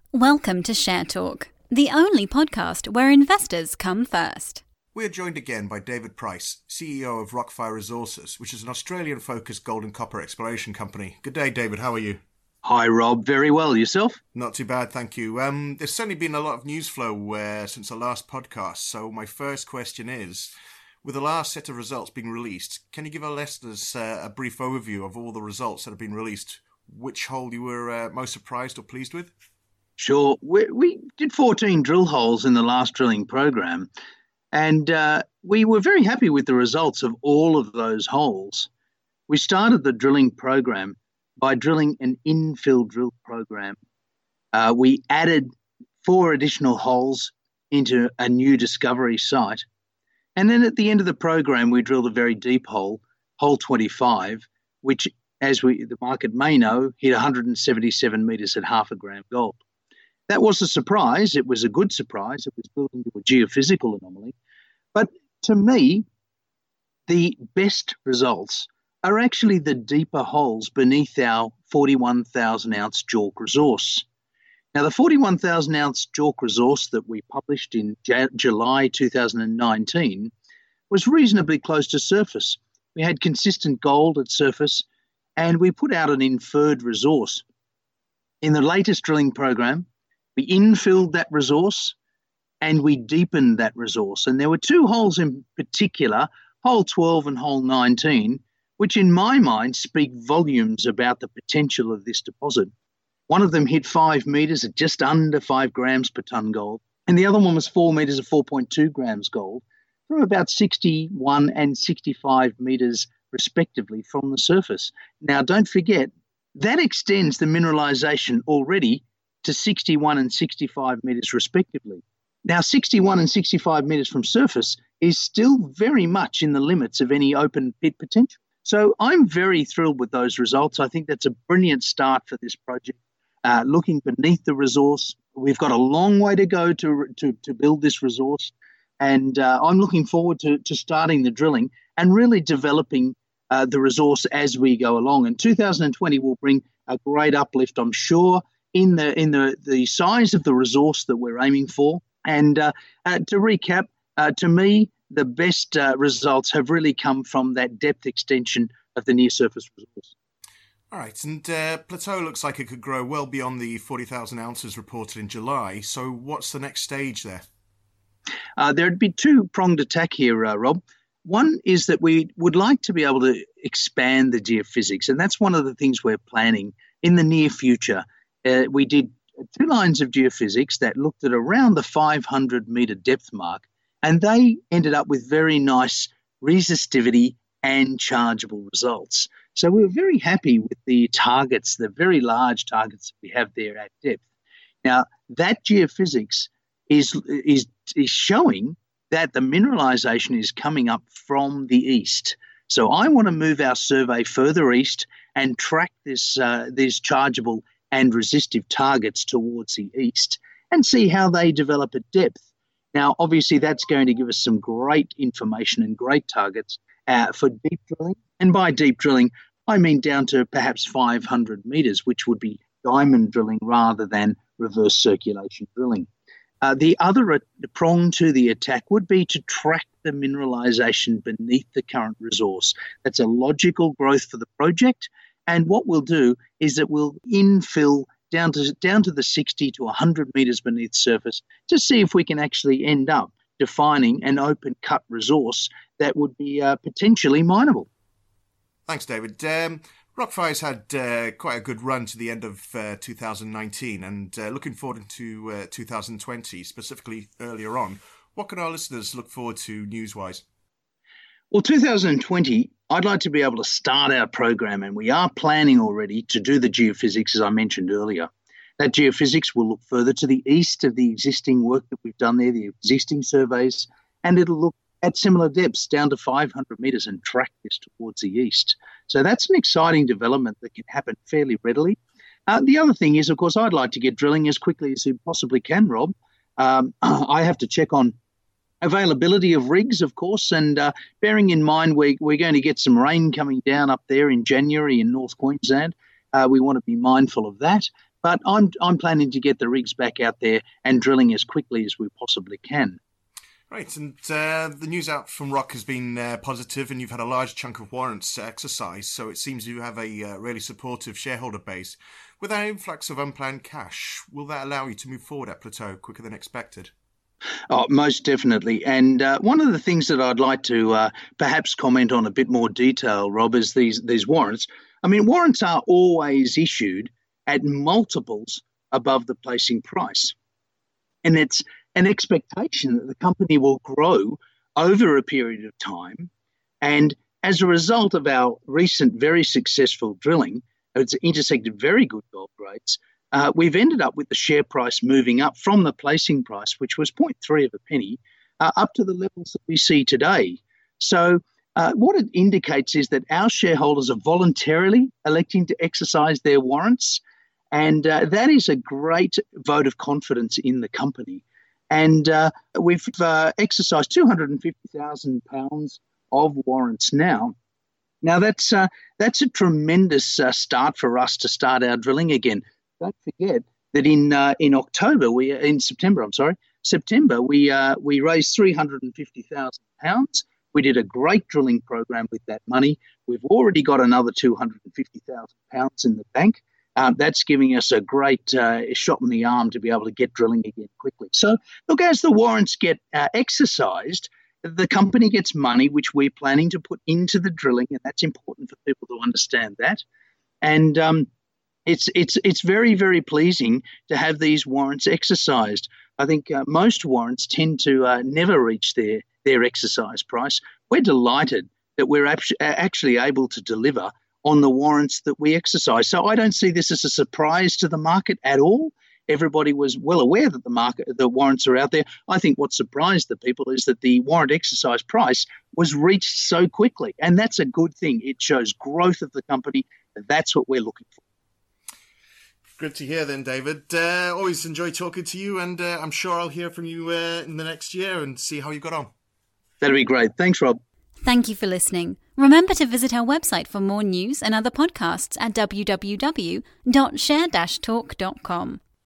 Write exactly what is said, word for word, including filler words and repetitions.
Welcome to Share Talk, the only podcast where investors come first. We are joined again by David Price, C E O of Rockfire Resources, which is an Australian-focused gold and copper exploration company. Good day, David. How are you? Hi, Rob. Very well. Yourself? Not too bad, thank you. Um, there's certainly been a lot of news flow uh, since the last podcast, so my first question is, with the last set of results being released, can you give our listeners uh, a brief overview of all the results that have been released? Which hole you were uh, most surprised or pleased with? Sure. We, we did fourteen drill holes in the last drilling program, and uh, we were very happy with the results of all of those holes. We started the drilling program by drilling an infill drill program. Uh, we added four additional holes into a new discovery site. And then at the end of the program, we drilled a very deep hole, hole twenty-five, which, as we the market may know, hit one hundred seventy-seven metres at half a gram gold. That was a surprise. It was a good surprise. It was built into a geophysical anomaly. But to me, the best results are actually the deeper holes beneath our forty-one thousand ounce JORC resource. Now, the forty-one thousand ounce JORC resource that we published in J- July two thousand nineteen was reasonably close to surface. We had consistent gold at surface, and we put out an inferred resource. In the latest drilling program, we infilled that resource and we deepened that resource. And there were two holes in particular, hole twelve and hole nineteen, which in my mind speak volumes about the potential of this deposit. One of them hit five metres at just under five grams per tonne gold, and the other one was four metres at four point two grams gold, from about sixty-one and sixty-five metres respectively from the surface. Now, don't forget, that extends the mineralisation already to sixty-one and sixty-five metres respectively. Now, sixty-one and sixty-five metres from surface is still very much in the limits of any open pit potential. So I'm very thrilled with those results. I think that's a brilliant start for this project. Uh, looking beneath the resource, we've got a long way to go to to, to build this resource, and uh, I'm looking forward to, to starting the drilling and really developing uh, the resource as we go along. And two thousand twenty will bring a great uplift, I'm sure, in the in the, the size of the resource that we're aiming for. And uh, uh, to recap, uh, to me, the best uh, results have really come from that depth extension of the near-surface resource. All right, and uh, Plateau looks like it could grow well beyond the forty thousand ounces reported in July. So what's the next stage there? Uh, there'd be two-pronged attack here, uh, Rob. One is that we would like to be able to expand the geophysics, and that's one of the things we're planning in the near future. Uh, we did two lines of geophysics that looked at around the five hundred metre depth mark, and they ended up with very nice resistivity and chargeable results. So we were very happy with the targets, the very large targets we have there at depth. Now, that geophysics is, is, is showing that the mineralisation is coming up from the east. So I want to move our survey further east and track this uh, these chargeable and resistive targets towards the east and see how they develop at depth. Now, obviously, that's going to give us some great information and great targets uh, for deep drilling. And by deep drilling, I mean down to perhaps five hundred metres, which would be diamond drilling rather than reverse circulation drilling. Uh, the other uh, prong to the attack would be to track the mineralisation beneath the current resource. That's a logical growth for the project. And what we'll do is that we'll infill down to down to the sixty to one hundred metres beneath surface to see if we can actually end up defining an open cut resource that would be uh, potentially mineable. Thanks, David. Um, Rockfire's had uh, quite a good run to the end of uh, two thousand nineteen, and uh, looking forward into uh, two thousand twenty, specifically earlier on. What can our listeners look forward to news-wise? Well, two thousand twenty, I'd like to be able to start our program, and we are planning already to do the geophysics, as I mentioned earlier. That geophysics will look further to the east of the existing work that we've done there, the existing surveys, and it'll look at similar depths down to five hundred metres and track this towards the east. So that's an exciting development that can happen fairly readily. Uh, the other thing is, of course, I'd like to get drilling as quickly as we possibly can, Rob. Um, I have to check on availability of rigs, of course, and uh, bearing in mind we, we're going to get some rain coming down up there in January in North Queensland. Uh, we want to be mindful of that. But I'm I'm planning to get the rigs back out there and drilling as quickly as we possibly can. Right, and uh, the news out from Rock has been uh, positive, and you've had a large chunk of warrants exercised, so it seems you have a uh, really supportive shareholder base. With that influx of unplanned cash, will that allow you to move forward at Plateau quicker than expected? Oh, most definitely. And uh, one of the things that I'd like to uh, perhaps comment on a bit more detail, Rob, is these these warrants. I mean, warrants are always issued at multiples above the placing price. And it's an expectation that the company will grow over a period of time. And as a result of our recent very successful drilling, it's intersected very good gold grades, uh, we've ended up with the share price moving up from the placing price, which was zero point three of a penny, uh, up to the levels that we see today. So uh, what it indicates is that our shareholders are voluntarily electing to exercise their warrants, and uh, that is a great vote of confidence in the company. And uh, we've uh, exercised two hundred fifty thousand pounds of warrants now. Now, that's uh, that's a tremendous uh, start for us to start our drilling again. Don't forget that in uh, in October, we in September, I'm sorry, September, we uh, we raised three hundred fifty thousand pounds. We did a great drilling program with that money. We've already got another two hundred fifty thousand pounds in the bank. Um, that's giving us a great uh, shot in the arm to be able to get drilling again quickly. So, look, as the warrants get uh, exercised, the company gets money, which we're planning to put into the drilling, and that's important for people to understand that. And um, it's it's it's very, very pleasing to have these warrants exercised. I think uh, most warrants tend to uh, never reach their, their exercise price. We're delighted that we're actually able to deliver on the warrants that we exercise. So I don't see this as a surprise to the market at all. Everybody was well aware that the market, the warrants are out there. I think what surprised the people is that the warrant exercise price was reached so quickly, and that's a good thing. It shows growth of the company, and that's what we're looking for. Good to hear then, David. Uh, always enjoy talking to you, and uh, I'm sure I'll hear from you uh, in the next year and see how you got on. That'll be great. Thanks, Rob. Thank you for listening. Remember to visit our website for more news and other podcasts at w w w dot share dash talk dot com.